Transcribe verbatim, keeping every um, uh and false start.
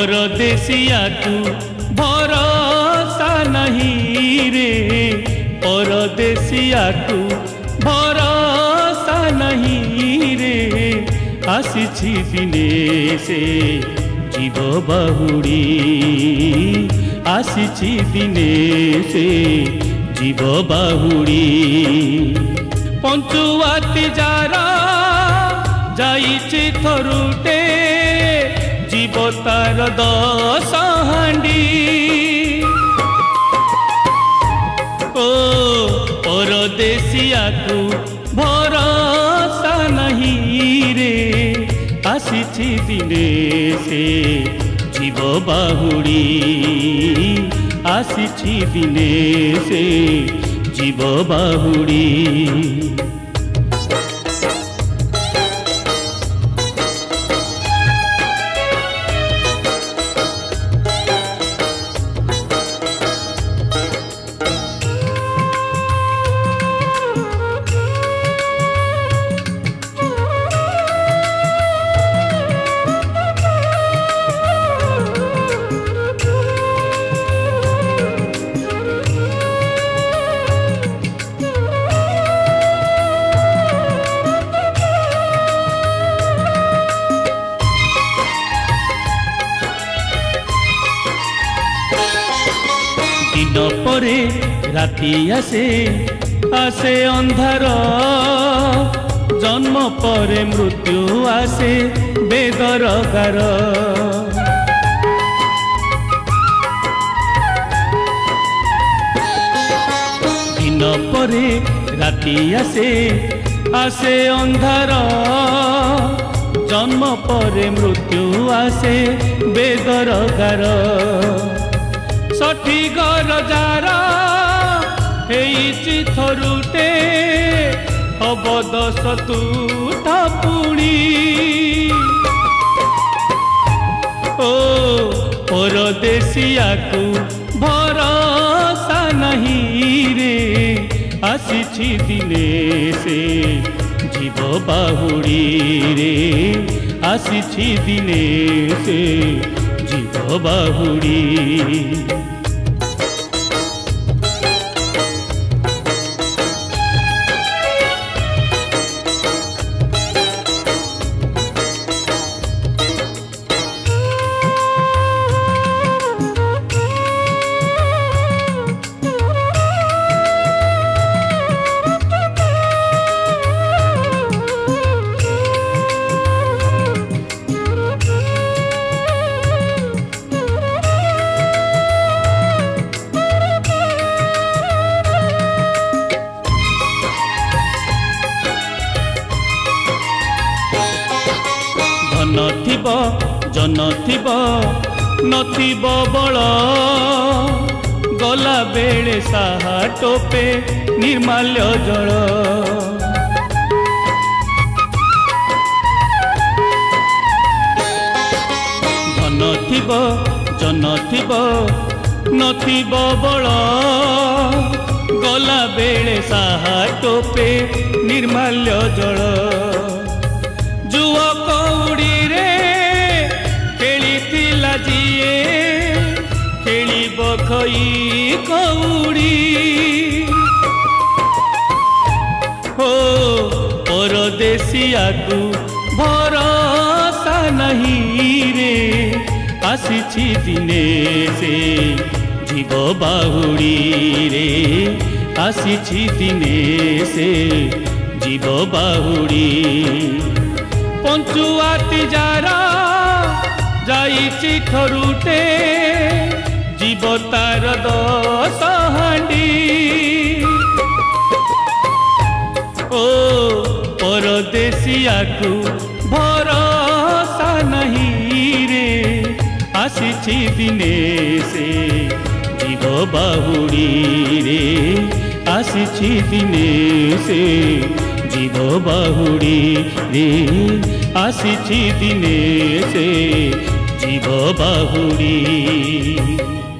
परदेसिया तू भरोसा नहीं रे, परदेसिया तू भरोसा नहीं रे। आसिछि दिने से जीव बाहुड़ी, आसिछि दिने से जीव बाहुड़ी। पंचुआती जारा जाइछि थरुटे, जीव तार दस हांडी। ओ परदेसिया तू भरोसा नहीं रे, आसिछि दिने से जीव बाहुड़ी, आसिछि दिने से जीव बाहुड़ी। दिन परे राति आसे आसे अंधार, जन्म परे मृत्यु आसे बेदरकार। दिन परे राति आसे आसे अंधार, जन्म परे मृत्यु आसे बेदरकार। षठी गरजार हेइछि थरुटे, हब दस तुठा पुणी। ओ परदेसिया तू भरोसा नहीं रे, आसिछि दिने से जीव बाहुड़ी रे, आसिछि दिने से जीव बाहुड़ी। नथिब जन थिब नथिब बल, गला बेले साहा टोपे निर्माल्य जल। धन थिब जन थिब नथिब बल, गला बेले साहा टोपे निर्माल्य जल। जुआ कौड़ी रे खेलिथिला जिए, खेलिब खई कौड़ी। हो परदेसिया तू भरोसा नहीं रे, आसिछि दिने से जीव बाहुड़ी रे, आसिछि दिने से जीव बाहुड़ी। पंचुआती जारा जाइछि थरुटे, जीव तार दस हांडी। ओ परदेसिया तू भरोसा नहीं रे, आसिछि दिने से जीव बाहुड़ी रे, आसिछि दिने से जीव बाहुड़ी रे, आसिछि दिने से जीव बाहुड़ी।